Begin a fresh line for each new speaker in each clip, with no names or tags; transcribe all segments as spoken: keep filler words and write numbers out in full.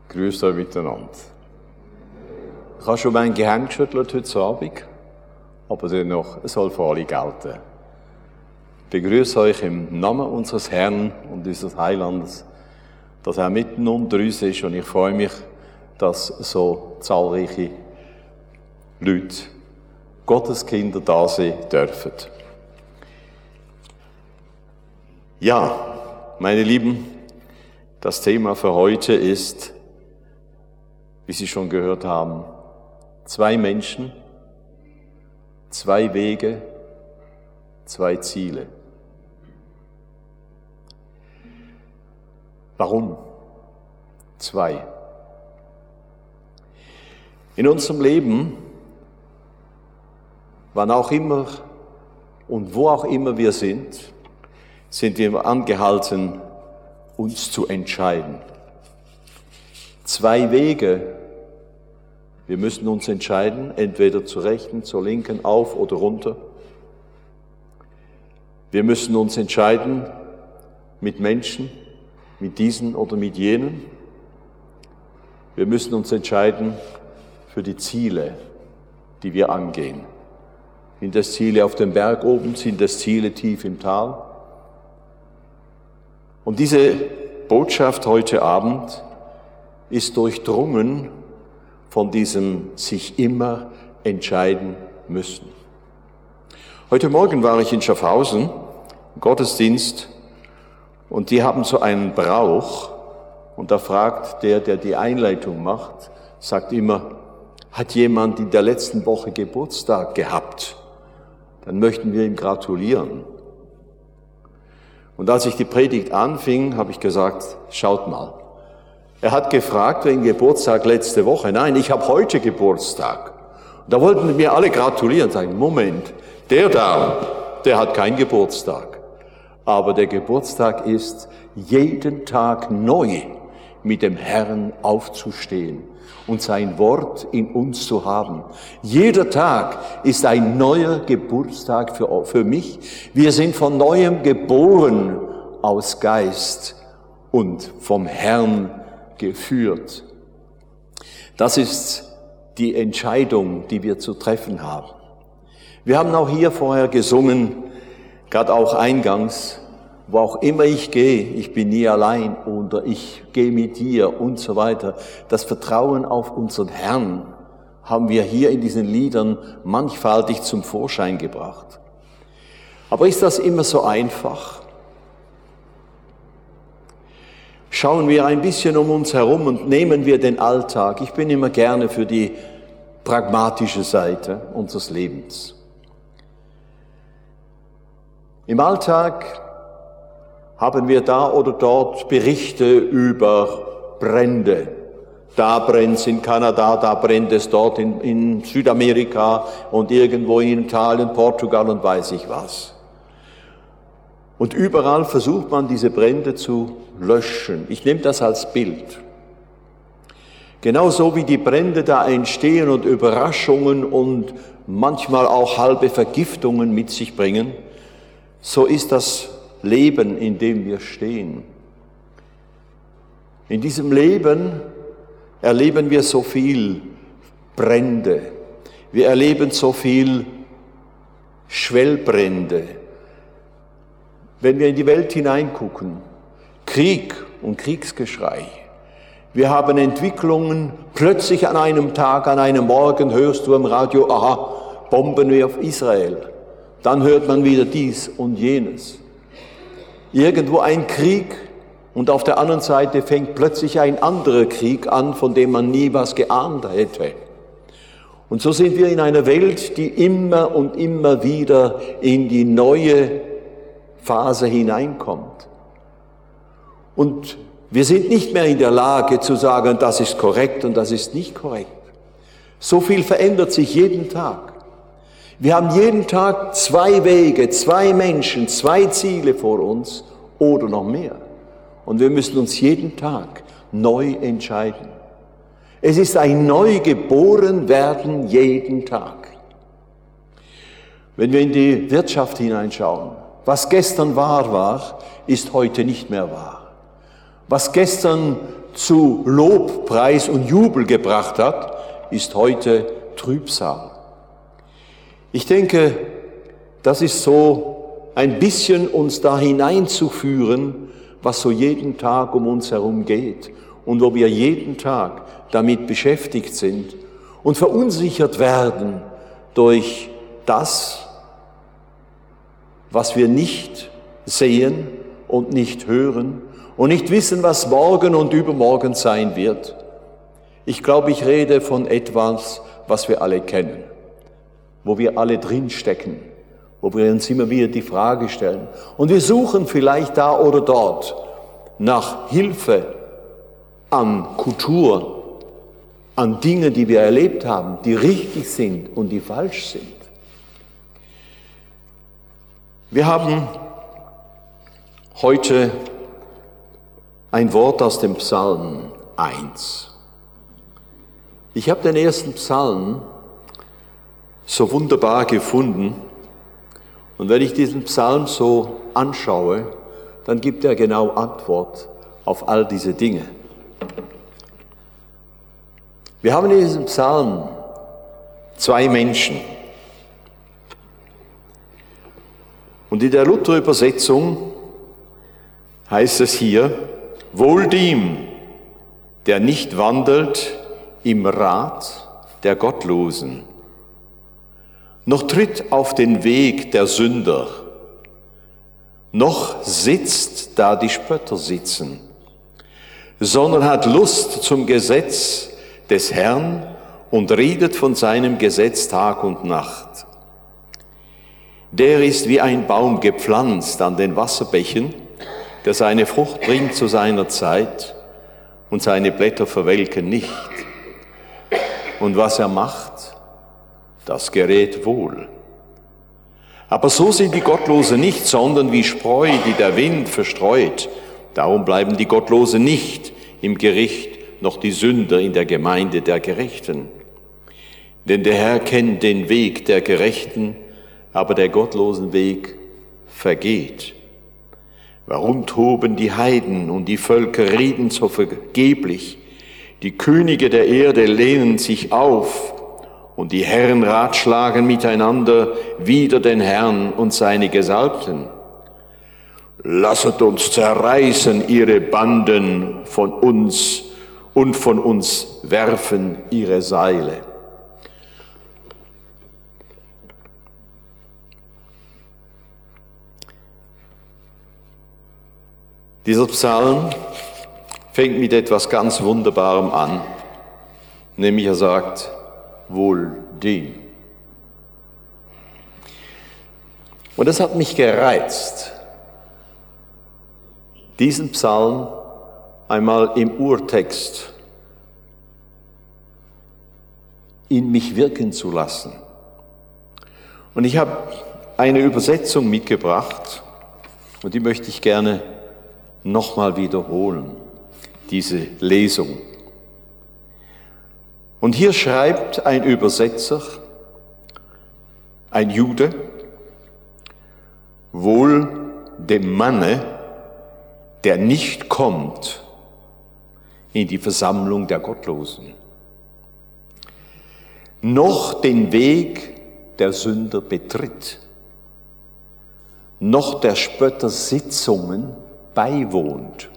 Grüß euch miteinander. Ich habe schon mein Gehirn geschüttelt heute Abend, aber dennoch, es soll für alle gelten. Ich begrüße euch im Namen unseres Herrn und unseres Heilands, dass er mitten unter uns ist, und ich freue mich, dass so zahlreiche Leute, Gottes Kinder, da sein dürfen. Ja, meine Lieben, das Thema für heute ist, wie Sie schon gehört haben, zwei Menschen, zwei Wege, zwei Ziele. Warum? Zwei. In unserem Leben, wann auch immer und wo auch immer wir sind, sind wir angehalten, uns zu entscheiden. Zwei Wege. Wir müssen uns entscheiden, entweder zur rechten, zur linken, auf oder runter. Wir müssen uns entscheiden mit Menschen, mit diesen oder mit jenen. Wir müssen uns entscheiden für die Ziele, die wir angehen. Sind das Ziele auf dem Berg oben, sind das Ziele tief im Tal? Und diese Botschaft heute Abend ist durchdrungen von diesem sich immer entscheiden müssen. Heute Morgen war ich in Schaffhausen, im Gottesdienst, und die haben so einen Brauch, und da fragt der, der die Einleitung macht, sagt immer, hat jemand in der letzten Woche Geburtstag gehabt? Dann möchten wir ihm gratulieren. Und als ich die Predigt anfing, habe ich gesagt, schaut mal. Er hat gefragt wegen Geburtstag letzte Woche. Nein, ich habe heute Geburtstag. Und da wollten mir alle gratulieren, sagen, Moment, der da, der hat keinen Geburtstag. Aber der Geburtstag ist, jeden Tag neu mit dem Herrn aufzustehen und sein Wort in uns zu haben. Jeder Tag ist ein neuer Geburtstag für, für mich. Wir sind von Neuem geboren aus Geist und vom Herrn geführt. Das ist die Entscheidung, die wir zu treffen haben. Wir haben auch hier vorher gesungen, gerade auch eingangs, wo auch immer ich gehe, ich bin nie allein oder ich gehe mit dir und so weiter. Das Vertrauen auf unseren Herrn haben wir hier in diesen Liedern mannigfaltig zum Vorschein gebracht. Aber ist das immer so einfach? Schauen wir ein bisschen um uns herum und nehmen wir den Alltag. Ich bin immer gerne für die pragmatische Seite unseres Lebens. Im Alltag haben wir da oder dort Berichte über Brände. Da brennt es in Kanada, da brennt es dort in, in Südamerika und irgendwo in Italien, Portugal und weiß ich was. Und überall versucht man, diese Brände zu löschen. Ich nehme das als Bild. Genauso wie die Brände da entstehen und Überraschungen und manchmal auch halbe Vergiftungen mit sich bringen, so ist das Leben, in dem wir stehen. In diesem Leben erleben wir so viel Brände. Wir erleben so viel Schwellbrände. Wenn wir in die Welt hineingucken, Krieg und Kriegsgeschrei. Wir haben Entwicklungen, plötzlich an einem Tag, an einem Morgen hörst du im Radio, aha, Bomben wie auf Israel. Dann hört man wieder dies und jenes. Irgendwo ein Krieg und auf der anderen Seite fängt plötzlich ein anderer Krieg an, von dem man nie was geahnt hätte. Und so sind wir in einer Welt, die immer und immer wieder in die neue Phase hineinkommt. Und wir sind nicht mehr in der Lage zu sagen, das ist korrekt und das ist nicht korrekt. So viel verändert sich jeden Tag. Wir haben jeden Tag zwei Wege, zwei Menschen, zwei Ziele vor uns oder noch mehr. Und wir müssen uns jeden Tag neu entscheiden. Es ist ein Neugeborenwerden jeden Tag. Wenn wir in die Wirtschaft hineinschauen, was gestern wahr war, ist heute nicht mehr wahr. Was gestern zu Lob, Preis und Jubel gebracht hat, ist heute Trübsal. Ich denke, das ist so ein bisschen uns da hineinzuführen, was so jeden Tag um uns herum geht und wo wir jeden Tag damit beschäftigt sind und verunsichert werden durch das, was wir nicht sehen und nicht hören und nicht wissen, was morgen und übermorgen sein wird. Ich glaube, ich rede von etwas, was wir alle kennen, wo wir alle drinstecken, wo wir uns immer wieder die Frage stellen. Und wir suchen vielleicht da oder dort nach Hilfe an Kultur, an Dinge, die wir erlebt haben, die richtig sind und die falsch sind. Wir haben heute ein Wort aus dem Psalm eins. Ich habe den ersten Psalm so wunderbar gefunden und wenn ich diesen Psalm so anschaue, dann gibt er genau Antwort auf all diese Dinge. Wir haben in diesem Psalm zwei Menschen. Und in der Luther-Übersetzung heißt es hier, wohl dem, der nicht wandelt im Rat der Gottlosen, noch tritt auf den Weg der Sünder, noch sitzt, da die Spötter sitzen, sondern hat Lust zum Gesetz des Herrn und redet von seinem Gesetz Tag und Nacht. Der ist wie ein Baum gepflanzt an den Wasserbächen, der seine Frucht bringt zu seiner Zeit und seine Blätter verwelken nicht. Und was er macht, das gerät wohl. Aber so sind die Gottlosen nicht, sondern wie Spreu, die der Wind verstreut. Darum bleiben die Gottlosen nicht im Gericht, noch die Sünder in der Gemeinde der Gerechten. Denn der Herr kennt den Weg der Gerechten, aber der gottlosen Weg vergeht. Warum toben die Heiden und die Völker reden so vergeblich? Die Könige der Erde lehnen sich auf und die Herren ratschlagen miteinander wider den Herrn und seine Gesalbten. Lasset uns zerreißen ihre Banden von uns und von uns werfen ihre Seile. Dieser Psalm fängt mit etwas ganz Wunderbarem an, nämlich er sagt, wohl dem. Und das hat mich gereizt, diesen Psalm einmal im Urtext in mich wirken zu lassen. Und ich habe eine Übersetzung mitgebracht und die möchte ich gerne nochmal wiederholen, diese Lesung. Und hier schreibt ein Übersetzer, ein Jude, wohl dem Manne, der nicht kommt in die Versammlung der Gottlosen, noch den Weg der Sünder betritt, noch der Spötter Sitzungen beiwohnt,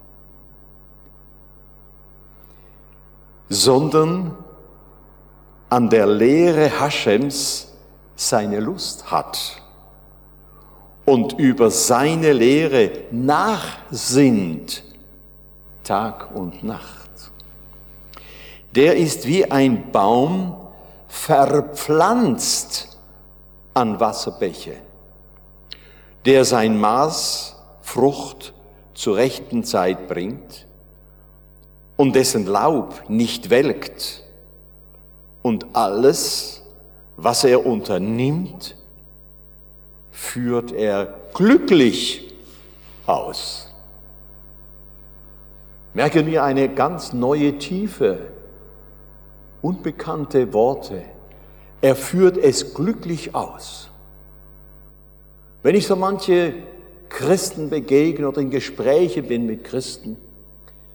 sondern an der Lehre Haschems seine Lust hat und über seine Lehre nachsinnt, Tag und Nacht. Der ist wie ein Baum verpflanzt an Wasserbäche, der sein Maß Frucht zur rechten Zeit bringt und dessen Laub nicht welkt und alles, was er unternimmt, führt er glücklich aus. Merken wir eine ganz neue Tiefe, unbekannte Worte. Er führt es glücklich aus. Wenn ich so manche Christen begegne oder in Gespräche bin mit Christen,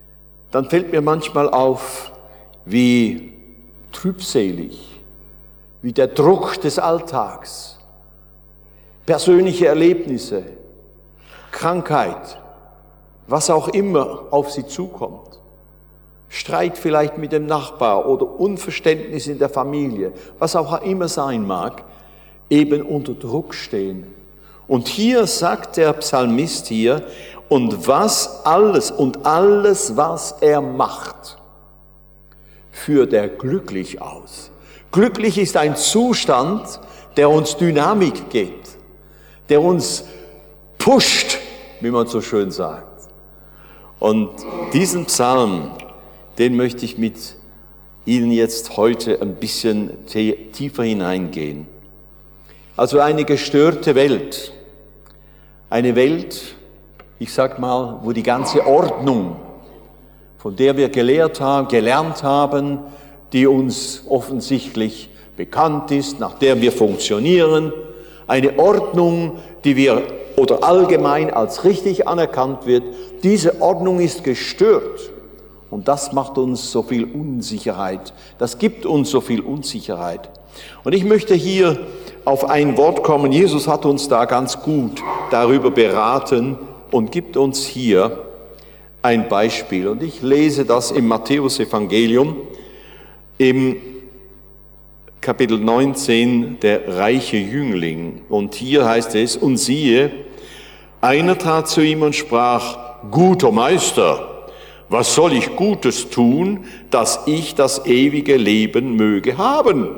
dann fällt mir manchmal auf, wie trübselig, wie der Druck des Alltags, persönliche Erlebnisse, Krankheit, was auch immer auf sie zukommt, Streit vielleicht mit dem Nachbar oder Unverständnis in der Familie, was auch immer sein mag, eben unter Druck stehen. Und hier sagt der Psalmist hier, und was alles und alles, was er macht, führt er glücklich aus. Glücklich ist ein Zustand, der uns Dynamik gibt, der uns pusht, wie man so schön sagt. Und diesen Psalm, den möchte ich mit Ihnen jetzt heute ein bisschen tiefer hineingehen. Also eine gestörte Welt, eine Welt, ich sag mal, wo die ganze Ordnung, von der wir gelehrt haben, gelernt haben, die uns offensichtlich bekannt ist, nach der wir funktionieren, eine Ordnung, die wir oder allgemein als richtig anerkannt wird, diese Ordnung ist gestört. Und das macht uns so viel Unsicherheit. Das gibt uns so viel Unsicherheit. Und ich möchte hier auf ein Wort kommen. Jesus hat uns da ganz gut darüber beraten und gibt uns hier ein Beispiel. Und ich lese das im Matthäus-Evangelium im Kapitel neunzehn, der reiche Jüngling. Und hier heißt es, und siehe, einer trat zu ihm und sprach, guter Meister, was soll ich Gutes tun, dass ich das ewige Leben möge haben?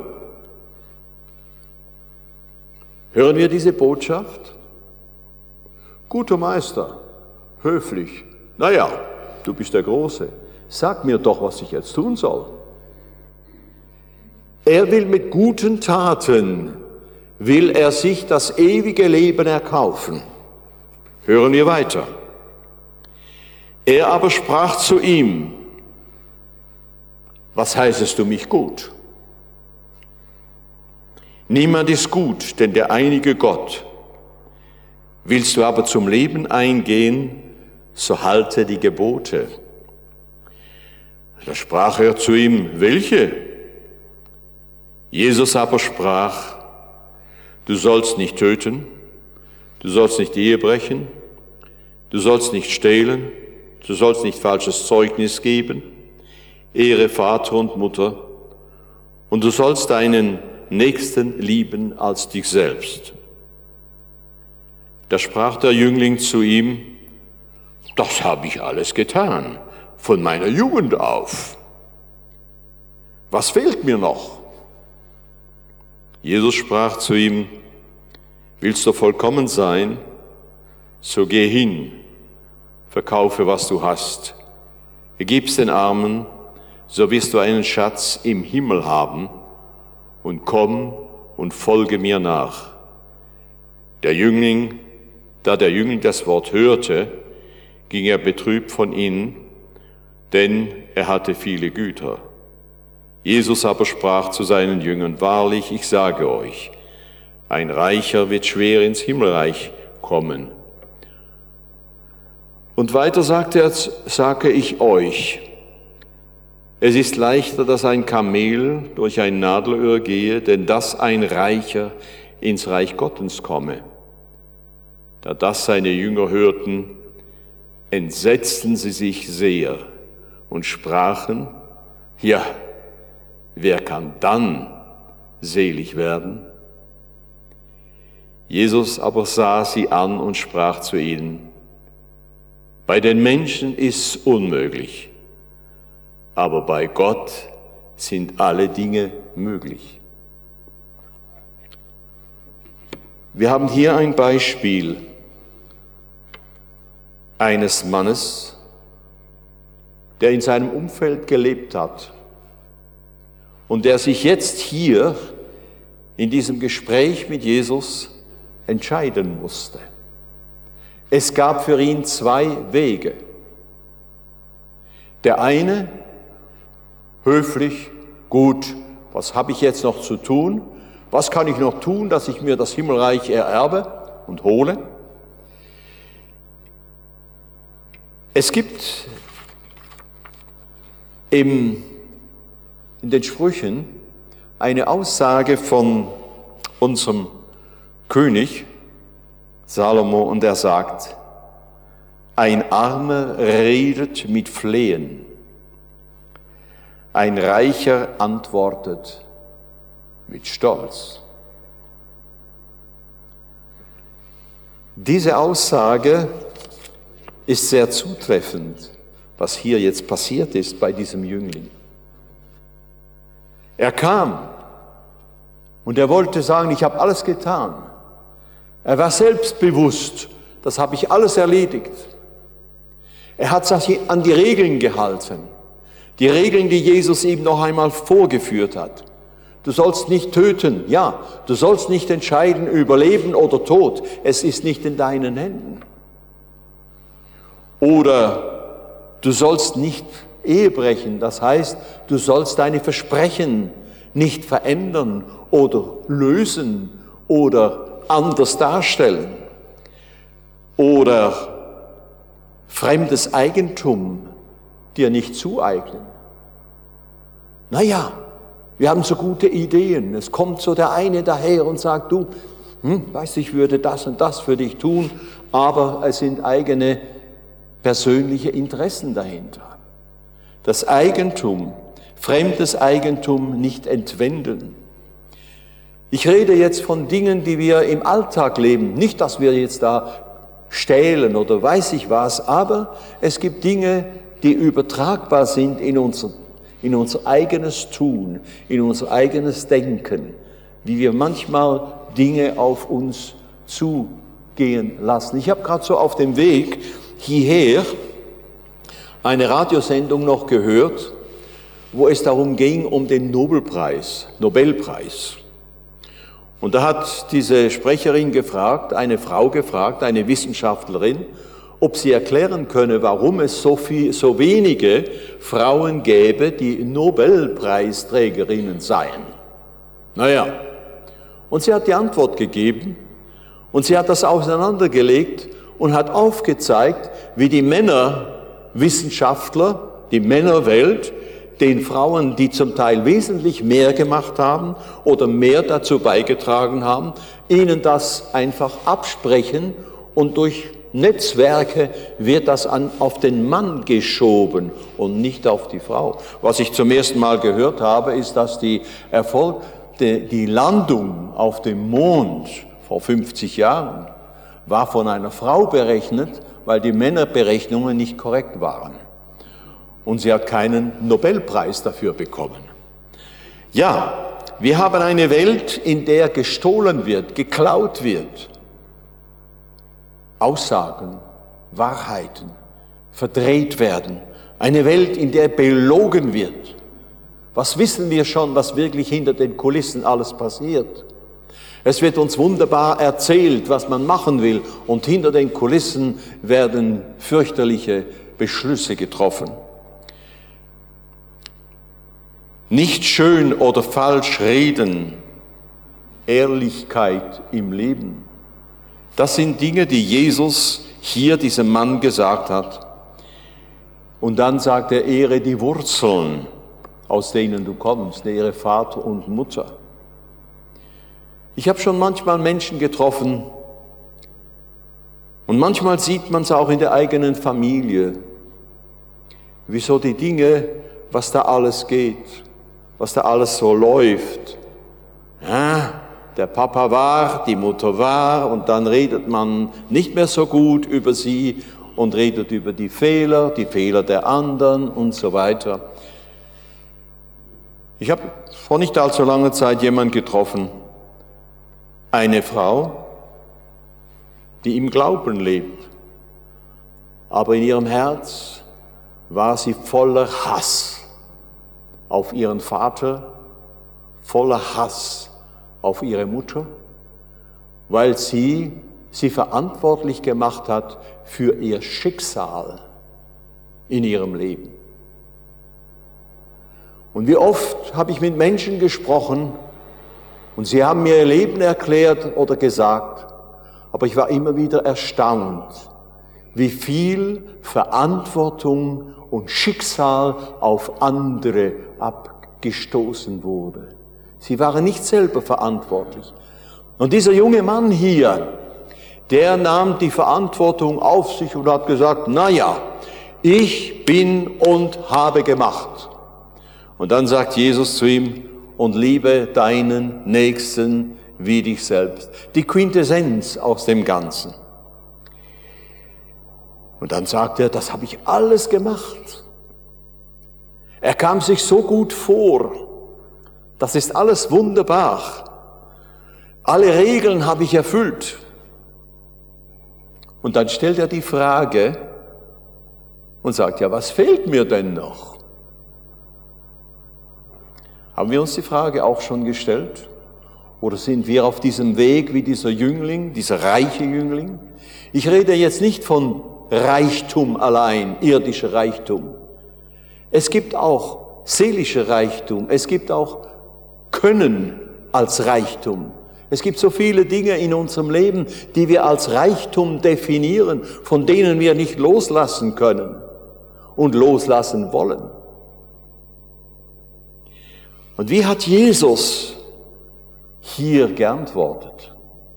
Hören wir diese Botschaft? Guter Meister, höflich, naja, du bist der Große, sag mir doch, was ich jetzt tun soll. Er will mit guten Taten, will er sich das ewige Leben erkaufen. Hören wir weiter. Er aber sprach zu ihm, was heißest du mich gut? Niemand ist gut, denn der einige Gott. Willst du aber zum Leben eingehen, so halte die Gebote. Da sprach er zu ihm, welche? Jesus aber sprach, du sollst nicht töten, du sollst nicht Ehe brechen, du sollst nicht stehlen, du sollst nicht falsches Zeugnis geben, ehre Vater und Mutter, und du sollst deinen Nächsten lieben als dich selbst. Da sprach der Jüngling zu ihm, das habe ich alles getan, von meiner Jugend auf. Was fehlt mir noch? Jesus sprach zu ihm, willst du vollkommen sein, so geh hin, verkaufe, was du hast, gib's den Armen, so wirst du einen Schatz im Himmel haben, und komm und folge mir nach. Der Jüngling, da der Jüngling das Wort hörte, ging er betrübt von ihnen, denn er hatte viele Güter. Jesus aber sprach zu seinen Jüngern, wahrlich, ich sage euch, ein Reicher wird schwer ins Himmelreich kommen. Und weiter sagte er, sage ich euch, es ist leichter, dass ein Kamel durch ein Nadelöhr gehe, denn dass ein Reicher ins Reich Gottes komme. Da das seine Jünger hörten, entsetzten sie sich sehr und sprachen, ja, wer kann dann selig werden? Jesus aber sah sie an und sprach zu ihnen, bei den Menschen ist's unmöglich, aber bei Gott sind alle Dinge möglich. Wir haben hier ein Beispiel eines Mannes, der in seinem Umfeld gelebt hat und der sich jetzt hier in diesem Gespräch mit Jesus entscheiden musste. Es gab für ihn zwei Wege. Der eine, höflich, gut, was habe ich jetzt noch zu tun? Was kann ich noch tun, dass ich mir das Himmelreich ererbe und hole? Es gibt Im, in den Sprüchen eine Aussage von unserem König Salomo, und er sagt: Ein Armer redet mit Flehen, ein Reicher antwortet mit Stolz. Diese Aussage ist sehr zutreffend, was hier jetzt passiert ist bei diesem Jüngling. Er kam und er wollte sagen, ich habe alles getan. Er war selbstbewusst, das habe ich alles erledigt. Er hat sich an die Regeln gehalten, die Regeln, die Jesus ihm noch einmal vorgeführt hat. Du sollst nicht töten, ja, du sollst nicht entscheiden über Leben oder Tod, es ist nicht in deinen Händen. Oder du sollst nicht Ehe brechen, das heißt, du sollst deine Versprechen nicht verändern oder lösen oder anders darstellen. Oder fremdes Eigentum dir nicht zueignen. Naja, wir haben so gute Ideen. Es kommt so der eine daher und sagt, du, hm, weißt du, ich würde das und das für dich tun, aber es sind eigene persönliche Interessen dahinter. Das Eigentum, fremdes Eigentum nicht entwenden. Ich rede jetzt von Dingen, die wir im Alltag leben. Nicht, dass wir jetzt da stehlen oder weiß ich was, aber es gibt Dinge, die übertragbar sind in unser, in unser eigenes Tun, in unser eigenes Denken, wie wir manchmal Dinge auf uns zugehen lassen. Ich habe gerade so auf dem Weg hierher eine Radiosendung noch gehört, wo es darum ging, um den Nobelpreis, Nobelpreis. Und da hat diese Sprecherin gefragt, eine Frau gefragt, eine Wissenschaftlerin, ob sie erklären könne, warum es so viel, so wenige Frauen gäbe, die Nobelpreisträgerinnen seien. Naja, und sie hat die Antwort gegeben und sie hat das auseinandergelegt und hat aufgezeigt, wie die Männerwissenschaftler, die Männerwelt, den Frauen, die zum Teil wesentlich mehr gemacht haben oder mehr dazu beigetragen haben, ihnen das einfach absprechen und durch Netzwerke wird das an, auf den Mann geschoben und nicht auf die Frau. Was ich zum ersten Mal gehört habe, ist, dass die Erfolg, die, die Landung auf dem Mond vor fünfzig Jahren war von einer Frau berechnet, weil die Männerberechnungen nicht korrekt waren. Und sie hat keinen Nobelpreis dafür bekommen. Ja, wir haben eine Welt, in der gestohlen wird, geklaut wird. Aussagen, Wahrheiten verdreht werden. Eine Welt, in der belogen wird. Was wissen wir schon, was wirklich hinter den Kulissen alles passiert? Es wird uns wunderbar erzählt, was man machen will, und hinter den Kulissen werden fürchterliche Beschlüsse getroffen. Nicht schön oder falsch reden, Ehrlichkeit im Leben. Das sind Dinge, die Jesus hier diesem Mann gesagt hat. Und dann sagt er, ehre die Wurzeln, aus denen du kommst, ehre Vater und Mutter. Ich habe schon manchmal Menschen getroffen und manchmal sieht man es auch in der eigenen Familie, wieso die Dinge, was da alles geht, was da alles so läuft. Ja, der Papa war, die Mutter war, und dann redet man nicht mehr so gut über sie und redet über die Fehler, die Fehler der anderen und so weiter. Ich habe vor nicht allzu langer Zeit jemanden getroffen, eine Frau, die im Glauben lebt, aber in ihrem Herz war sie voller Hass auf ihren Vater, voller Hass auf ihre Mutter, weil sie sie verantwortlich gemacht hat für ihr Schicksal in ihrem Leben. Und wie oft habe ich mit Menschen gesprochen und sie haben mir ihr Leben erklärt oder gesagt, aber ich war immer wieder erstaunt, wie viel Verantwortung und Schicksal auf andere abgestoßen wurde. Sie waren nicht selber verantwortlich. Und dieser junge Mann hier, der nahm die Verantwortung auf sich und hat gesagt, na ja, ich bin und habe gemacht. Und dann sagt Jesus zu ihm, und liebe deinen Nächsten wie dich selbst. Die Quintessenz aus dem Ganzen. Und dann sagt er, das habe ich alles gemacht. Er kam sich so gut vor. Das ist alles wunderbar. Alle Regeln habe ich erfüllt. Und dann stellt er die Frage und sagt, ja, was fehlt mir denn noch? Haben wir uns die Frage auch schon gestellt? Oder sind wir auf diesem Weg wie dieser Jüngling, dieser reiche Jüngling? Ich rede jetzt nicht von Reichtum allein, irdischer Reichtum. Es gibt auch seelischer Reichtum, es gibt auch Können als Reichtum. Es gibt so viele Dinge in unserem Leben, die wir als Reichtum definieren, von denen wir nicht loslassen können und loslassen wollen. Und wie hat Jesus hier geantwortet?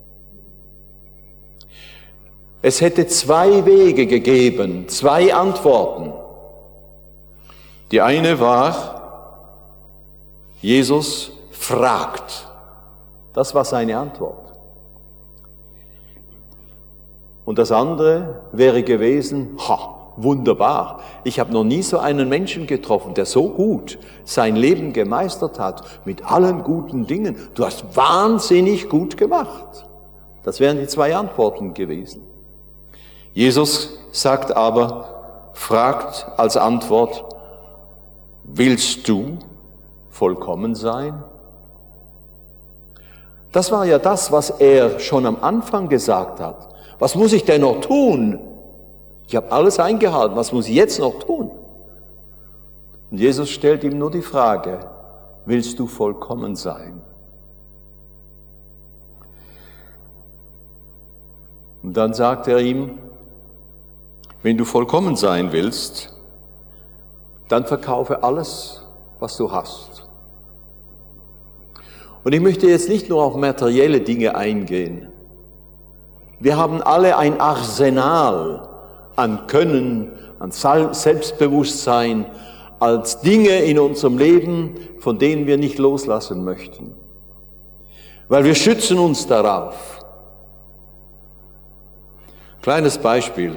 Es hätte zwei Wege gegeben, zwei Antworten. Die eine war, Jesus fragt. Das war seine Antwort. Und das andere wäre gewesen, ha, wunderbar. Ich habe noch nie so einen Menschen getroffen, der so gut sein Leben gemeistert hat, mit allen guten Dingen. Du hast wahnsinnig gut gemacht. Das wären die zwei Antworten gewesen. Jesus sagt aber, fragt als Antwort, willst du vollkommen sein? Das war ja das, was er schon am Anfang gesagt hat. Was muss ich denn noch tun? Ich habe alles eingehalten, was muss ich jetzt noch tun? Und Jesus stellt ihm nur die Frage, willst du vollkommen sein? Und dann sagt er ihm, wenn du vollkommen sein willst, dann verkaufe alles, was du hast. Und ich möchte jetzt nicht nur auf materielle Dinge eingehen. Wir haben alle ein Arsenal an Können, an Selbstbewusstsein, als Dinge in unserem Leben, von denen wir nicht loslassen möchten. Weil wir schützen uns darauf. Kleines Beispiel.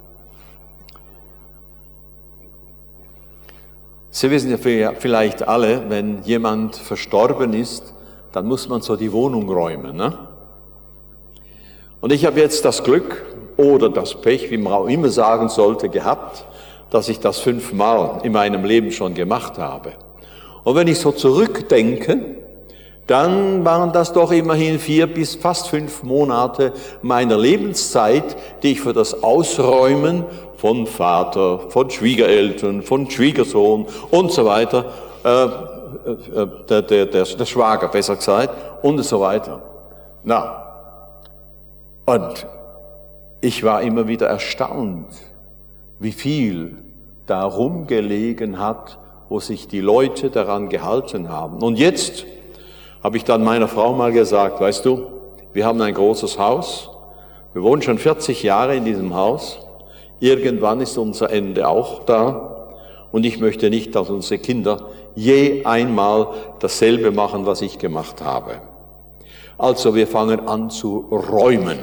Sie wissen ja vielleicht alle, wenn jemand verstorben ist, dann muss man so die Wohnung räumen, ne? Und ich habe jetzt das Glück oder das Pech, wie man auch immer sagen sollte, gehabt, dass ich das fünfmal in meinem Leben schon gemacht habe. Und wenn ich so zurückdenke, dann waren das doch immerhin vier bis fast fünf Monate meiner Lebenszeit, die ich für das Ausräumen von Vater, von Schwiegereltern, von Schwiegersohn und so weiter, äh, äh, der, der, der, der Schwager besser gesagt, und so weiter. Na, und ich war immer wieder erstaunt, wie viel da rumgelegen hat, wo sich die Leute daran gehalten haben. Und jetzt habe ich dann meiner Frau mal gesagt, weißt du, wir haben ein großes Haus, wir wohnen schon vierzig Jahre in diesem Haus, irgendwann ist unser Ende auch da und ich möchte nicht, dass unsere Kinder je einmal dasselbe machen, was ich gemacht habe. Also wir fangen an zu räumen.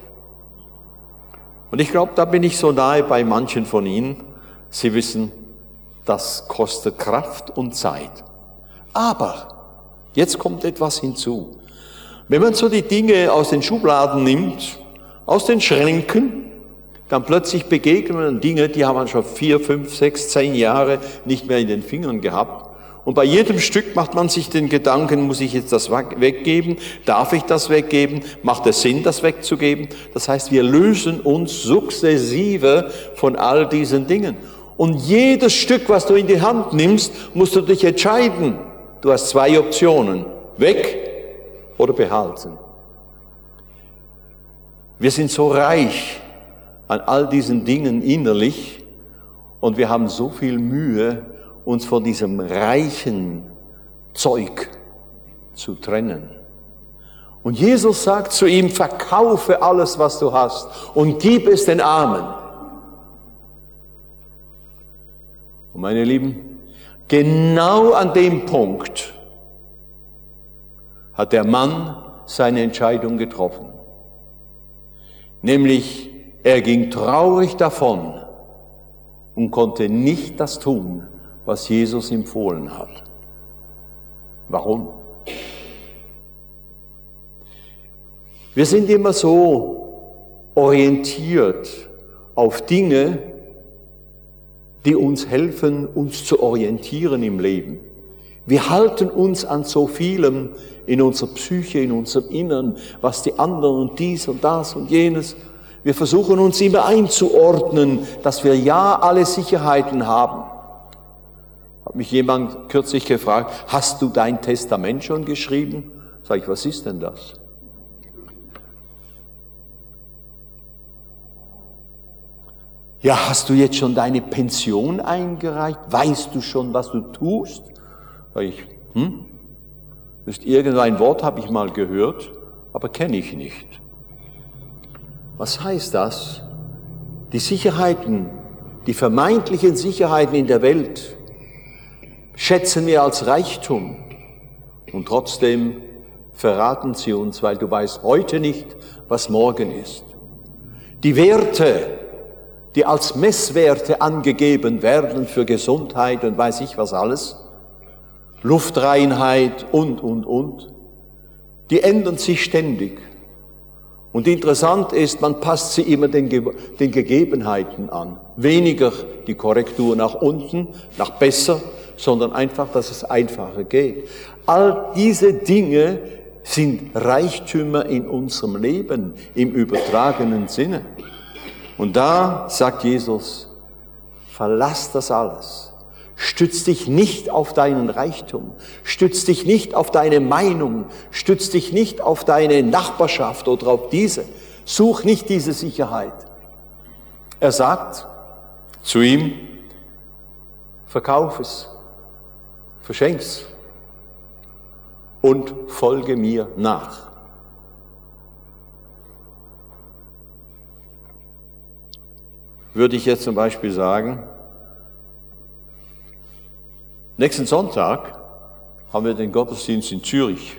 Und ich glaube, da bin ich so nahe bei manchen von Ihnen. Sie wissen, das kostet Kraft und Zeit. Aber jetzt kommt etwas hinzu. Wenn man so die Dinge aus den Schubladen nimmt, aus den Schränken, dann plötzlich begegnen Dinge, die haben man schon vier, fünf, sechs, zehn Jahre nicht mehr in den Fingern gehabt. Und bei jedem Stück macht man sich den Gedanken, muss ich jetzt das weggeben? Darf ich das weggeben? Macht es Sinn, das wegzugeben? Das heißt, wir lösen uns sukzessive von all diesen Dingen. Und jedes Stück, was du in die Hand nimmst, musst du dich entscheiden. Du hast zwei Optionen. Weg oder behalten. Wir sind so reich an all diesen Dingen innerlich und wir haben so viel Mühe, uns von diesem reichen Zeug zu trennen. Und Jesus sagt zu ihm, verkaufe alles, was du hast und gib es den Armen. Und meine Lieben, genau an dem Punkt hat der Mann seine Entscheidung getroffen. Nämlich, er ging traurig davon und konnte nicht das tun, was Jesus empfohlen hat. Warum? Wir sind immer so orientiert auf Dinge, die uns helfen, uns zu orientieren im Leben. Wir halten uns an so vielem in unserer Psyche, in unserem Innern, was die anderen und dies und das und jenes. Wir versuchen uns immer einzuordnen, dass wir ja alle Sicherheiten haben. Hat mich jemand kürzlich gefragt, hast du dein Testament schon geschrieben? Sag ich, was ist denn das? Ja, hast du jetzt schon deine Pension eingereicht? Weißt du schon, was du tust? Sag ich, hm? Das ist irgendein Wort, habe ich mal gehört, aber kenne ich nicht. Was heißt das? Die Sicherheiten, die vermeintlichen Sicherheiten in der Welt schätzen wir als Reichtum und trotzdem verraten sie uns, weil du weißt heute nicht, was morgen ist. Die Werte, die als Messwerte angegeben werden für Gesundheit und weiß ich was alles, Luftreinheit und, und, und, die ändern sich ständig. Und interessant ist, man passt sie immer den, Ge- den Gegebenheiten an. Weniger die Korrektur nach unten, nach besser, sondern einfach, dass es einfacher geht. All diese Dinge sind Reichtümer in unserem Leben im übertragenen Sinne. Und da sagt Jesus, verlass das alles. Stütz dich nicht auf deinen Reichtum, stütz dich nicht auf deine Meinung, stütz dich nicht auf deine Nachbarschaft oder auf diese. Such nicht diese Sicherheit. Er sagt zu ihm, verkauf es, verschenk's und folge mir nach. Würde ich jetzt zum Beispiel sagen, nächsten Sonntag haben wir den Gottesdienst in Zürich.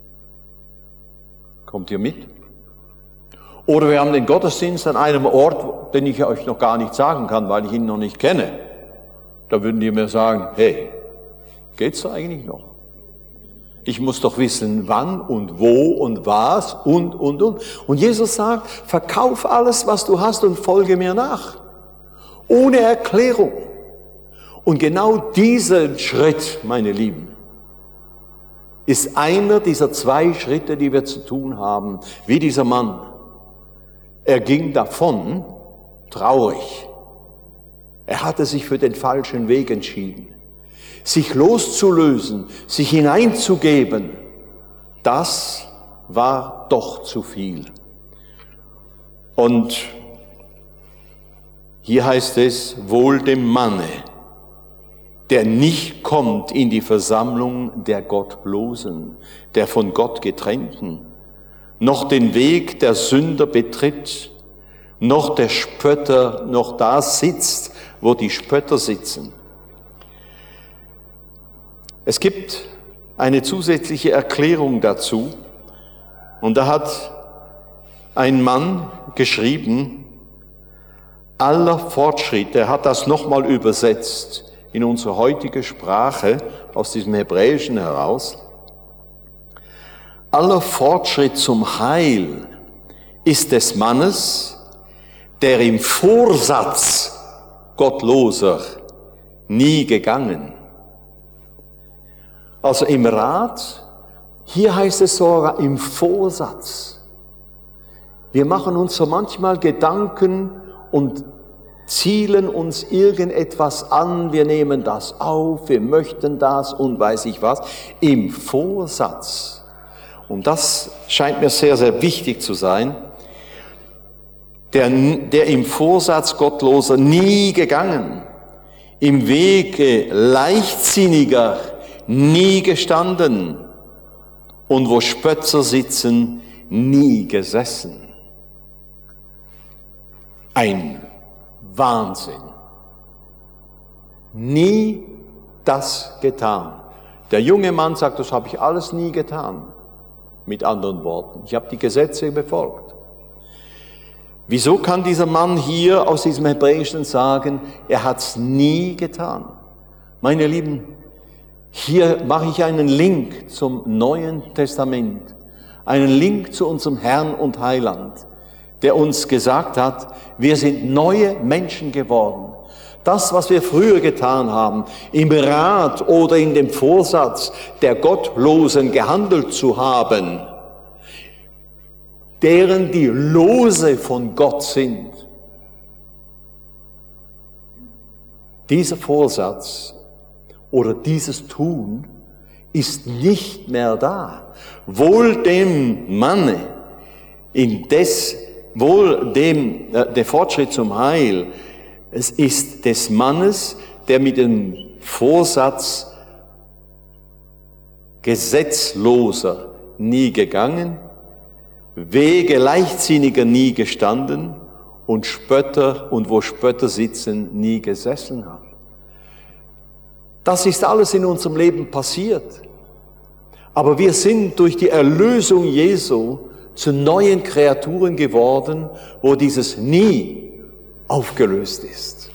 Kommt ihr mit? Oder wir haben den Gottesdienst an einem Ort, den ich euch noch gar nicht sagen kann, weil ich ihn noch nicht kenne. Da würden die mir sagen, hey, geht's da eigentlich noch? Ich muss doch wissen, wann und wo und was und, und, und. Und Jesus sagt, verkauf alles, was du hast und folge mir nach. Ohne Erklärung. Und genau dieser Schritt, meine Lieben, ist einer dieser zwei Schritte, die wir zu tun haben, wie dieser Mann. Er ging davon traurig. Er hatte sich für den falschen Weg entschieden. Sich loszulösen, sich hineinzugeben, das war doch zu viel. Und hier heißt es, wohl dem Manne, der nicht kommt in die Versammlung der Gottlosen, der von Gott getrennten, noch den Weg der Sünder betritt, noch der Spötter noch da sitzt, wo die Spötter sitzen. Es gibt eine zusätzliche Erklärung dazu, und da hat ein Mann geschrieben, aller Fortschritt, er hat das nochmal übersetzt in unsere heutige Sprache, aus diesem Hebräischen heraus, aller Fortschritt zum Heil ist des Mannes, der im Vorsatz Gottloser nie gegangen. Also im Rat, hier heißt es sogar im Vorsatz. Wir machen uns so manchmal Gedanken und zielen uns irgendetwas an, wir nehmen das auf, wir möchten das und weiß ich was, im Vorsatz. Und das scheint mir sehr, sehr wichtig zu sein. der, der im Vorsatz Gottloser nie gegangen, im Wege Leichtsinniger nie gestanden und wo Spötzer sitzen, nie gesessen. Ein Wahnsinn. Nie das getan. Der junge Mann sagt, das habe ich alles nie getan. Mit anderen Worten, ich habe die Gesetze befolgt. Wieso kann dieser Mann hier aus diesem Hebräischen sagen, er hat es nie getan? Meine Lieben, hier mache ich einen Link zum Neuen Testament, einen Link zu unserem Herrn und Heiland, der uns gesagt hat, wir sind neue Menschen geworden. Das, was wir früher getan haben, im Rat oder in dem Vorsatz der Gottlosen gehandelt zu haben, deren die Lose von Gott sind. Dieser Vorsatz oder dieses Tun ist nicht mehr da. Wohl dem Manne, indes, wohl dem, äh, der Fortschritt zum Heil, es ist des Mannes, der mit dem Vorsatz Gesetzloser nie gegangen, Wege Leichtsinniger nie gestanden und Spötter und wo Spötter sitzen, nie gesessen hat. Das ist alles in unserem Leben passiert. Aber wir sind durch die Erlösung Jesu zu neuen Kreaturen geworden, wo dieses nie aufgelöst ist.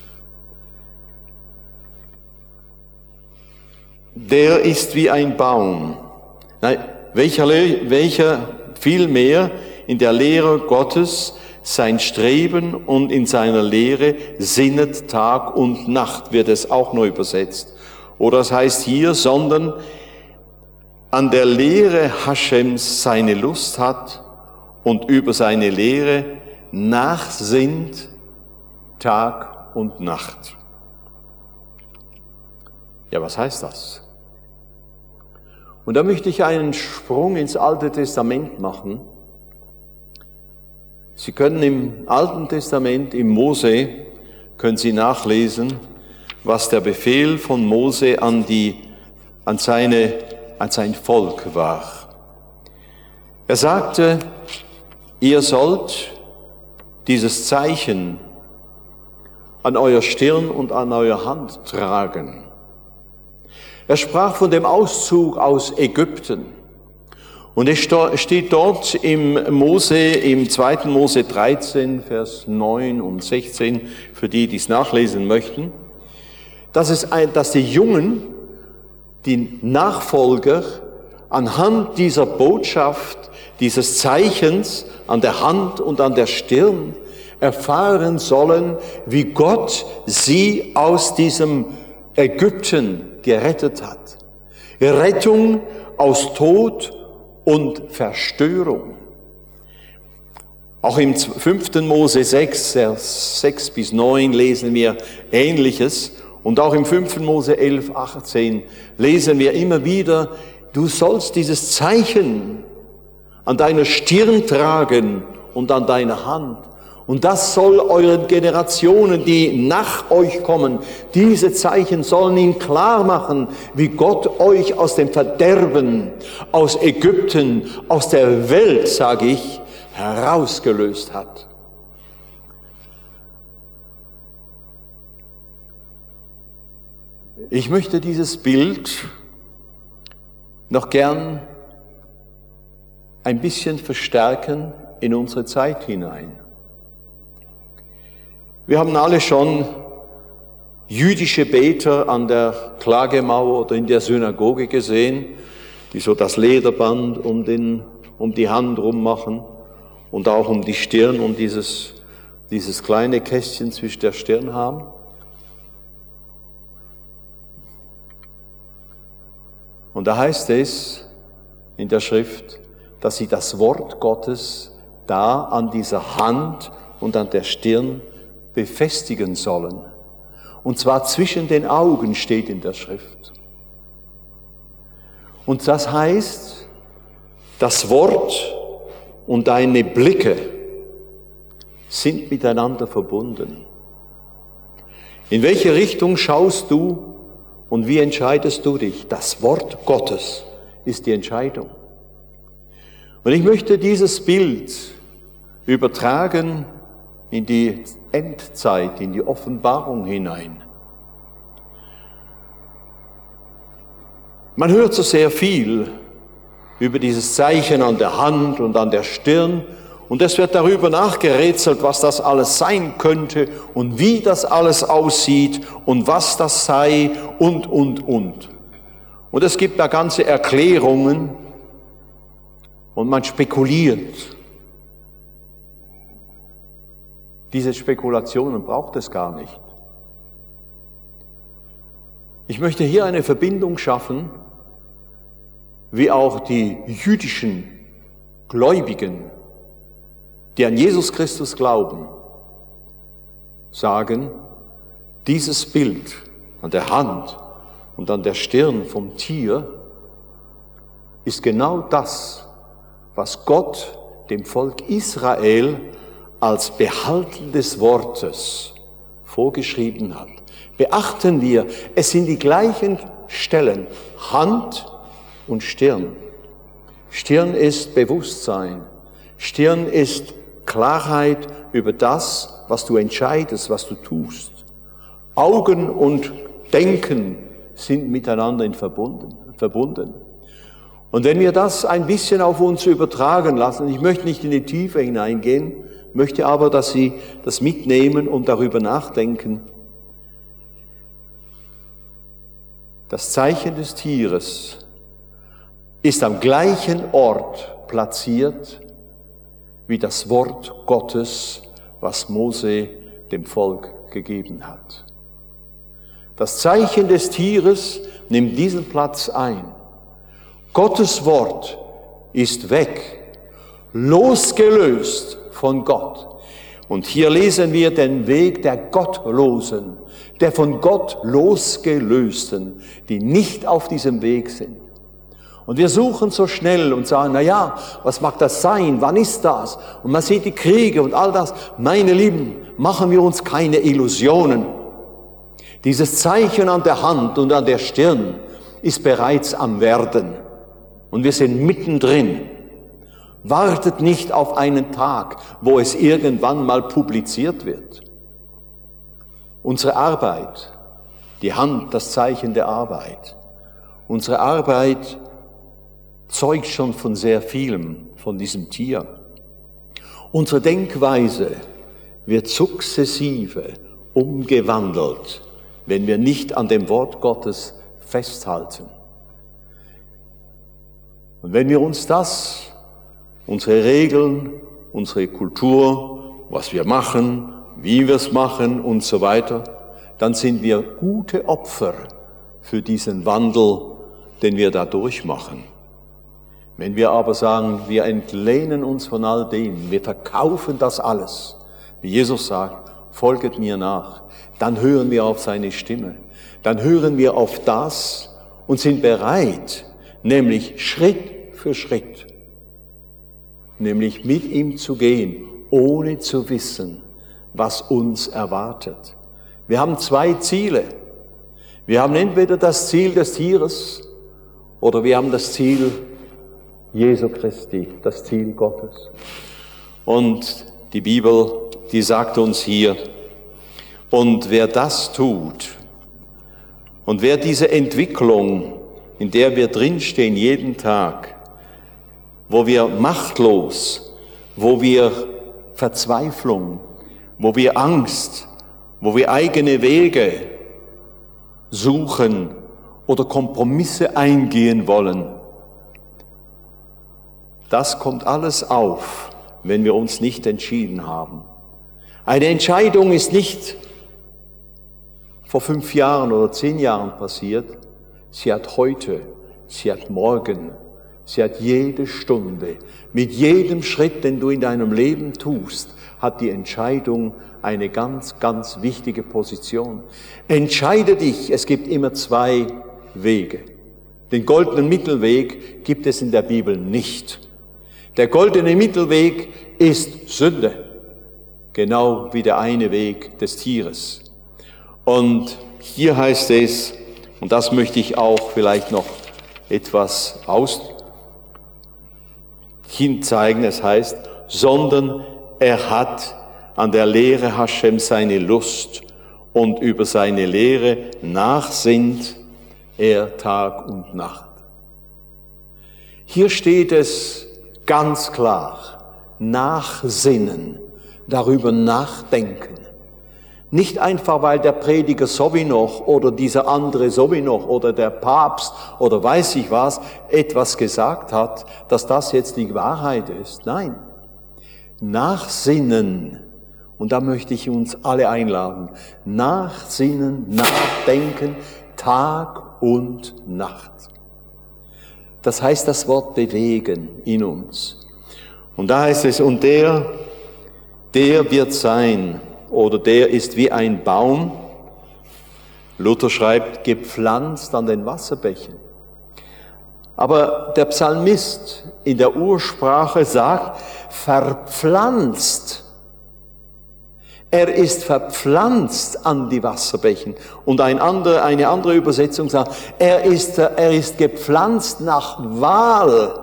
Der ist wie ein Baum, nein, welcher, welcher vielmehr in der Lehre Gottes sein Streben und in seiner Lehre sinnet Tag und Nacht, wird es auch neu übersetzt. Oder es heißt hier, sondern an der Lehre Haschems seine Lust hat und über seine Lehre nachsinnt Tag und Nacht. Ja, was heißt das? Und da möchte ich einen Sprung ins Alte Testament machen. Sie können im Alten Testament, im Mose, können Sie nachlesen, was der Befehl von Mose an die, an seine, an sein Volk war. Er sagte, ihr sollt dieses Zeichen an euer Stirn und an euer Hand tragen. Er sprach von dem Auszug aus Ägypten. Und es steht dort im Mose, im zweiten Mose dreizehn, Vers neun und sechzehn, für die, die es nachlesen möchten, dass es ein, dass die Jungen, die Nachfolger, anhand dieser Botschaft, dieses Zeichens an der Hand und an der Stirn erfahren sollen, wie Gott sie aus diesem Ägypten gerettet hat. Rettung aus Tod und Verstörung. Auch im fünften Mose sechs, Vers sechs bis neun lesen wir Ähnliches. Und auch im fünften Mose elf, achtzehn lesen wir immer wieder, du sollst dieses Zeichen an deiner Stirn tragen und an deiner Hand. Und das soll euren Generationen, die nach euch kommen, diese Zeichen sollen ihnen klar machen, wie Gott euch aus dem Verderben, aus Ägypten, aus der Welt, sage ich, herausgelöst hat. Ich möchte dieses Bild noch gern ein bisschen verstärken in unsere Zeit hinein. Wir haben alle schon jüdische Beter an der Klagemauer oder in der Synagoge gesehen, die so das Lederband um, den, um die Hand rummachen und auch um die Stirn, um dieses, dieses kleine Kästchen zwischen der Stirn haben. Und da heißt es in der Schrift, dass sie das Wort Gottes da an dieser Hand und an der Stirn befestigen sollen. Und zwar zwischen den Augen steht in der Schrift. Und das heißt, das Wort und deine Blicke sind miteinander verbunden. In welche Richtung schaust du und wie entscheidest du dich? Das Wort Gottes ist die Entscheidung. Und ich möchte dieses Bild übertragen in die Endzeit, in die Offenbarung hinein. Man hört so sehr viel über dieses Zeichen an der Hand und an der Stirn, und es wird darüber nachgerätselt, was das alles sein könnte und wie das alles aussieht und was das sei und, und, und. Und es gibt da ganze Erklärungen und man spekuliert. Diese Spekulationen braucht es gar nicht. Ich möchte hier eine Verbindung schaffen, wie auch die jüdischen Gläubigen, die an Jesus Christus glauben, sagen, dieses Bild an der Hand und an der Stirn vom Tier ist genau das, was Gott dem Volk Israel als Behalten des Wortes vorgeschrieben hat. Beachten wir, es sind die gleichen Stellen, Hand und Stirn. Stirn ist Bewusstsein. Stirn ist Klarheit über das, was du entscheidest, was du tust. Augen und Denken sind miteinander in verbunden. Und wenn wir das ein bisschen auf uns übertragen lassen, ich möchte nicht in die Tiefe hineingehen, möchte aber, dass Sie das mitnehmen und darüber nachdenken. Das Zeichen des Tieres ist am gleichen Ort platziert wie das Wort Gottes, was Mose dem Volk gegeben hat. Das Zeichen des Tieres nimmt diesen Platz ein. Gottes Wort ist weg, losgelöst von Gott. Und hier lesen wir den Weg der Gottlosen, der von Gott losgelösten, die nicht auf diesem Weg sind. Und wir suchen so schnell und sagen, na ja, was mag das sein? Wann ist das? Und man sieht die Kriege und all das. Meine Lieben, machen wir uns keine Illusionen. Dieses Zeichen an der Hand und an der Stirn ist bereits am Werden. Und wir sind mittendrin. Wartet nicht auf einen Tag, wo es irgendwann mal publiziert wird. Unsere Arbeit, die Hand, das Zeichen der Arbeit. Unsere Arbeit zeugt schon von sehr vielem, von diesem Tier. Unsere Denkweise wird sukzessive umgewandelt, wenn wir nicht an dem Wort Gottes festhalten. Und wenn wir uns das, unsere Regeln, unsere Kultur, was wir machen, wie wir es machen und so weiter, dann sind wir gute Opfer für diesen Wandel, den wir da durchmachen. Wenn wir aber sagen, wir entlehnen uns von all dem, wir verkaufen das alles, wie Jesus sagt, folget mir nach, dann hören wir auf seine Stimme, dann hören wir auf das und sind bereit, nämlich Schritt für Schritt, nämlich mit ihm zu gehen, ohne zu wissen, was uns erwartet. Wir haben zwei Ziele. Wir haben entweder das Ziel des Tieres oder wir haben das Ziel Jesu Christi, das Ziel Gottes. Und die Bibel, die sagt uns hier, und wer das tut und wer diese Entwicklung, in der wir drinstehen jeden Tag, wo wir machtlos, wo wir Verzweiflung, wo wir Angst, wo wir eigene Wege suchen oder Kompromisse eingehen wollen, das kommt alles auf, wenn wir uns nicht entschieden haben. Eine Entscheidung ist nicht vor fünf Jahren oder zehn Jahren passiert. Sie hat heute, sie hat morgen, sie hat jede Stunde. Mit jedem Schritt, den du in deinem Leben tust, hat die Entscheidung eine ganz, ganz wichtige Position. Entscheide dich, es gibt immer zwei Wege. Den goldenen Mittelweg gibt es in der Bibel nicht. Der goldene Mittelweg ist Sünde. genau wie der eine Weg des Tieres. Und hier heißt es, und das möchte ich auch vielleicht noch etwas aus hinzeigen, es heißt, sondern er hat an der Lehre Hashem seine Lust und über seine Lehre nachsinnt er Tag und Nacht. Hier steht es ganz klar, nachsinnen, darüber nachdenken. Nicht einfach, weil der Prediger so wie noch oder dieser andere so wie noch oder der Papst oder weiß ich was etwas gesagt hat, dass das jetzt die Wahrheit ist. Nein, nachsinnen. Und da möchte ich uns alle einladen. Nachsinnen, nachdenken, Tag und Nacht. Das heißt das Wort bewegen in uns. Und da heißt es, und der, der wird sein, oder der ist wie ein Baum, Luther schreibt, gepflanzt an den Wasserbächen. Aber der Psalmist in der Ursprache sagt, verpflanzt. Er ist verpflanzt an die Wasserbächen. Und ein andere, eine andere Übersetzung sagt, er ist, er ist gepflanzt nach Wahl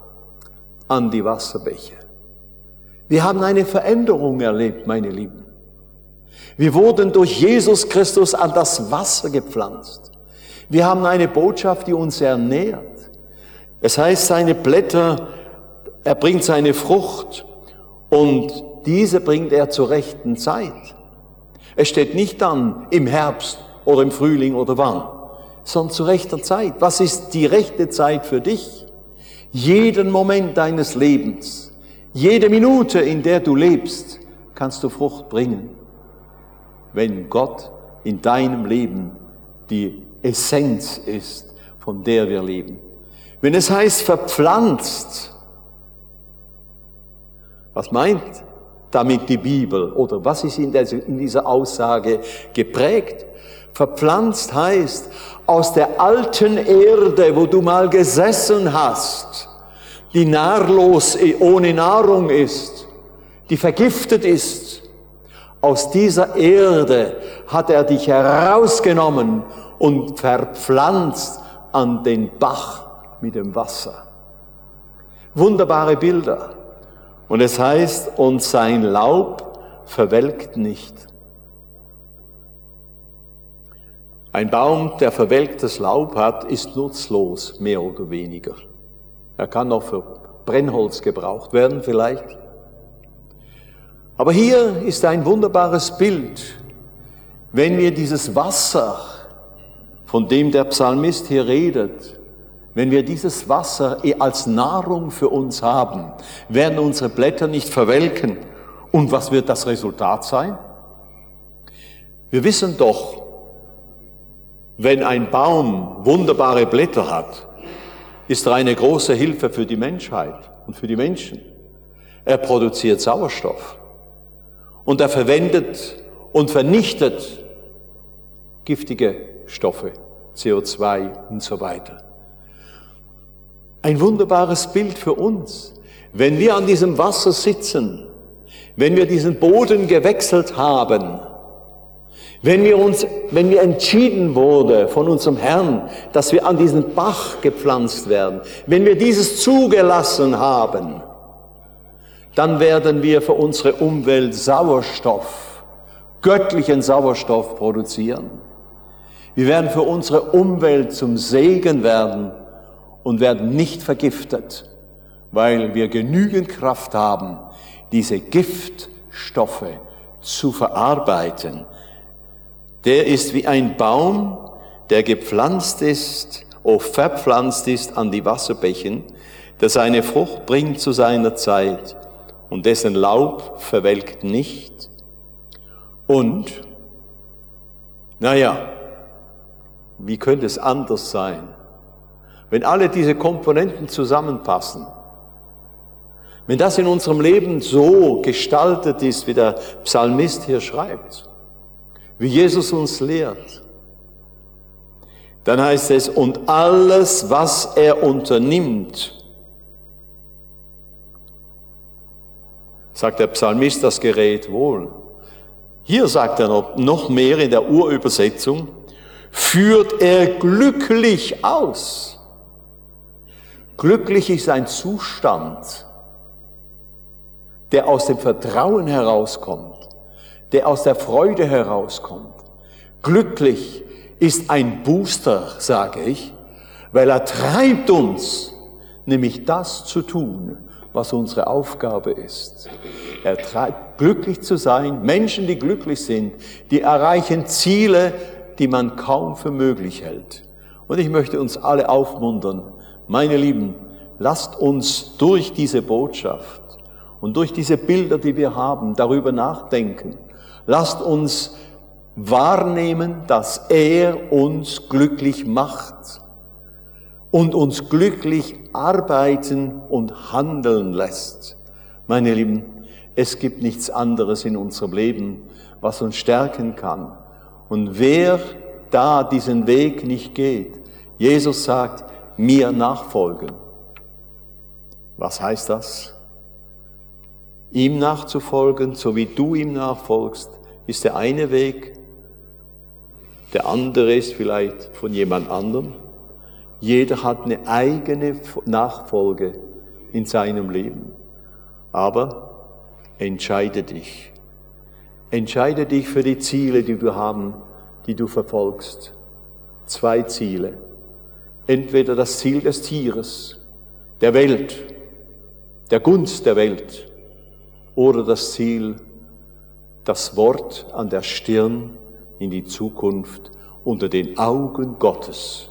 an die Wasserbäche. Wir haben eine Veränderung erlebt, meine Lieben. Wir wurden durch Jesus Christus an das Wasser gepflanzt. Wir haben eine Botschaft, die uns ernährt. Es heißt, seine Blätter, er bringt seine Frucht und diese bringt er zur rechten Zeit. Es steht nicht dann im Herbst oder im Frühling oder wann, sondern zur rechten Zeit. Was ist die rechte Zeit für dich? Jeden Moment deines Lebens, jede Minute, in der du lebst, kannst du Frucht bringen, wenn Gott in deinem Leben die Essenz ist, von der wir leben. Wenn es heißt verpflanzt, was meint damit die Bibel oder was ist in dieser Aussage geprägt? Verpflanzt heißt, aus der alten Erde, wo du mal gesessen hast, die nahrlos, ohne Nahrung ist, die vergiftet ist, aus dieser Erde hat er dich herausgenommen und verpflanzt an den Bach mit dem Wasser. Wunderbare Bilder. Und es heißt, und sein Laub verwelkt nicht. Ein Baum, der verwelktes Laub hat, ist nutzlos, mehr oder weniger. Er kann auch für Brennholz gebraucht werden, vielleicht. Aber hier ist ein wunderbares Bild. Wenn wir dieses Wasser, von dem der Psalmist hier redet, wenn wir dieses Wasser als Nahrung für uns haben, werden unsere Blätter nicht verwelken. Und was wird das Resultat sein? Wir wissen doch, wenn ein Baum wunderbare Blätter hat, ist er eine große Hilfe für die Menschheit und für die Menschen. Er produziert Sauerstoff und er verwendet und vernichtet giftige Stoffe, C O zwei und so weiter. Ein wunderbares Bild für uns. Wenn wir an diesem Wasser sitzen, wenn wir diesen Boden gewechselt haben, wenn wir uns, wenn wir entschieden wurde von unserem Herrn, dass wir an diesen Bach gepflanzt werden, wenn wir dieses zugelassen haben, dann werden wir für unsere Umwelt Sauerstoff, göttlichen Sauerstoff produzieren. Wir werden für unsere Umwelt zum Segen werden und werden nicht vergiftet, weil wir genügend Kraft haben, diese Giftstoffe zu verarbeiten. Der ist wie ein Baum, der gepflanzt ist, oder verpflanzt ist an die Wasserbächen, der seine Frucht bringt zu seiner Zeit und dessen Laub verwelkt nicht. Und, naja, wie könnte es anders sein? Wenn alle diese Komponenten zusammenpassen, wenn das in unserem Leben so gestaltet ist, wie der Psalmist hier schreibt, wie Jesus uns lehrt, dann heißt es, und alles, was er unternimmt, sagt der Psalmist, das gerät wohl. Hier sagt er noch, noch mehr in der Urübersetzung, führt er glücklich aus. Glücklich ist ein Zustand, der aus dem Vertrauen herauskommt, der aus der Freude herauskommt. Glücklich ist ein Booster, sage ich, weil er treibt uns, nämlich das zu tun, was unsere Aufgabe ist. Er treibt, glücklich zu sein. Menschen, die glücklich sind, die erreichen Ziele, die man kaum für möglich hält. Und ich möchte uns alle aufmuntern, meine Lieben, lasst uns durch diese Botschaft und durch diese Bilder, die wir haben, darüber nachdenken. Lasst uns wahrnehmen, dass er uns glücklich macht und uns glücklich arbeiten und handeln lässt. Meine Lieben, es gibt nichts anderes in unserem Leben, was uns stärken kann. Und wer da diesen Weg nicht geht, Jesus sagt, mir nachfolgen. Was heißt das? Ihm nachzufolgen, so wie du ihm nachfolgst, ist der eine Weg. Der andere ist vielleicht von jemand anderem. Jeder hat eine eigene Nachfolge in seinem Leben. Aber entscheide dich. Entscheide dich für die Ziele, die du haben, die du verfolgst. Zwei Ziele. Entweder das Ziel des Tieres, der Welt, der Gunst der Welt, oder das Ziel, das Wort an der Stirn in die Zukunft unter den Augen Gottes.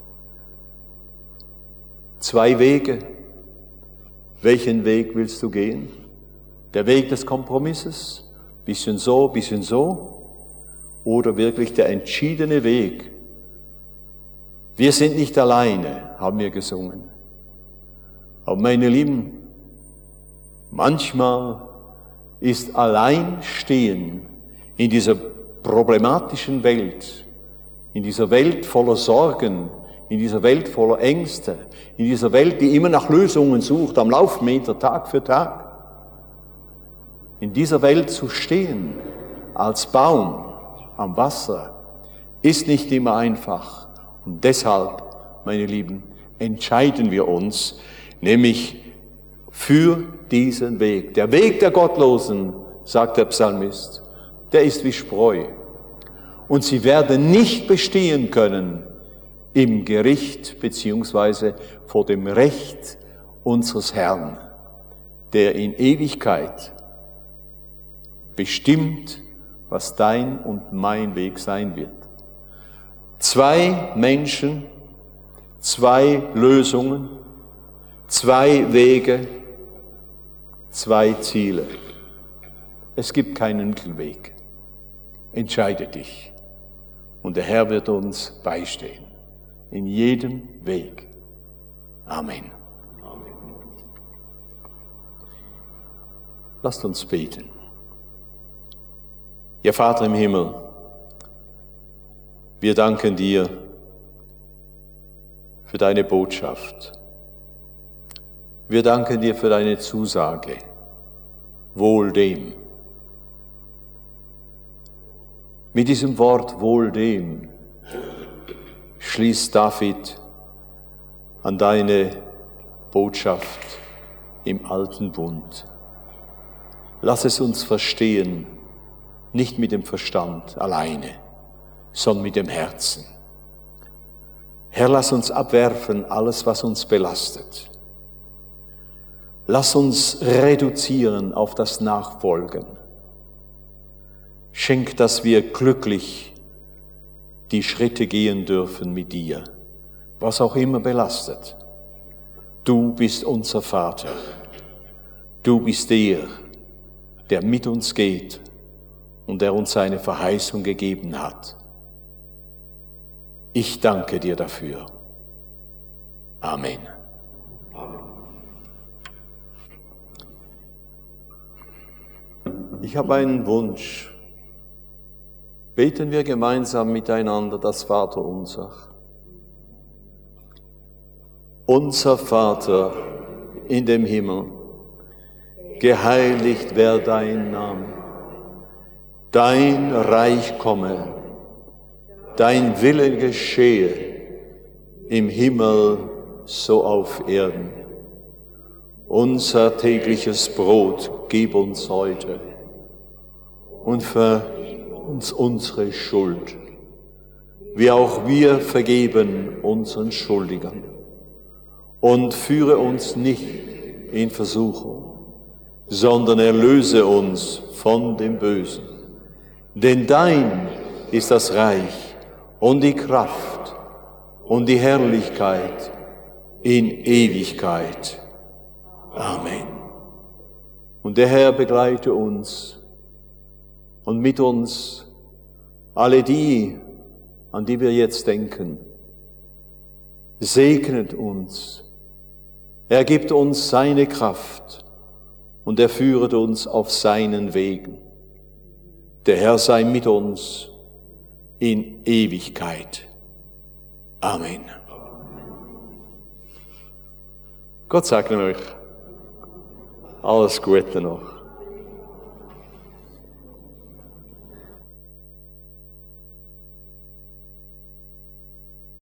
Zwei Wege. Welchen Weg willst du gehen? Der Weg des Kompromisses? Bisschen so, bisschen so? Oder wirklich der entschiedene Weg? Wir sind nicht alleine, haben wir gesungen. Aber meine Lieben, manchmal ist Alleinstehen in dieser problematischen Welt, in dieser Welt voller Sorgen, in dieser Welt voller Ängste, in dieser Welt, die immer nach Lösungen sucht, am Laufmeter, Tag für Tag. In dieser Welt zu stehen, als Baum am Wasser, ist nicht immer einfach. Und deshalb, meine Lieben, entscheiden wir uns, nämlich für diesen Weg. Der Weg der Gottlosen, sagt der Psalmist, der ist wie Spreu. Und sie werden nicht bestehen können im Gericht beziehungsweise vor dem Recht unseres Herrn, der in Ewigkeit bestimmt, was dein und mein Weg sein wird. Zwei Menschen, zwei Lösungen, zwei Wege, zwei Ziele. Es gibt keinen Mittelweg. Entscheide dich. Und der Herr wird uns beistehen. In jedem Weg. Amen. Amen. Lasst uns beten. Ja, Vater im Himmel, wir danken dir für deine Botschaft. Wir danken dir für deine Zusage. Wohl dem. Mit diesem Wort wohl dem schließt David an deine Botschaft im alten Bund. Lass es uns verstehen, nicht mit dem Verstand alleine, sondern mit dem Herzen. Herr, lass uns abwerfen alles, was uns belastet. Lass uns reduzieren auf das Nachfolgen. Schenk, dass wir glücklich die Schritte gehen dürfen mit dir, was auch immer belastet. Du bist unser Vater. Du bist der, der mit uns geht und der uns seine Verheißung gegeben hat. Ich danke dir dafür. Amen. Ich habe einen Wunsch. Beten wir gemeinsam miteinander das Vaterunser. Unser Vater in dem Himmel, geheiligt werde dein Name. Dein Reich komme, dein Wille geschehe, im Himmel so auf Erden. Unser tägliches Brot gib uns heute und vergib uns unsere Schuld, wie auch wir vergeben unseren Schuldigern. Und führe uns nicht in Versuchung, sondern erlöse uns von dem Bösen. Denn dein ist das Reich und die Kraft und die Herrlichkeit in Ewigkeit. Amen. Und der Herr begleite uns und mit uns alle die, an die wir jetzt denken. Segnet uns. Er gibt uns seine Kraft und er führet uns auf seinen Wegen. Der Herr sei mit uns in Ewigkeit. Amen. Gott segne euch. Alles Gute noch.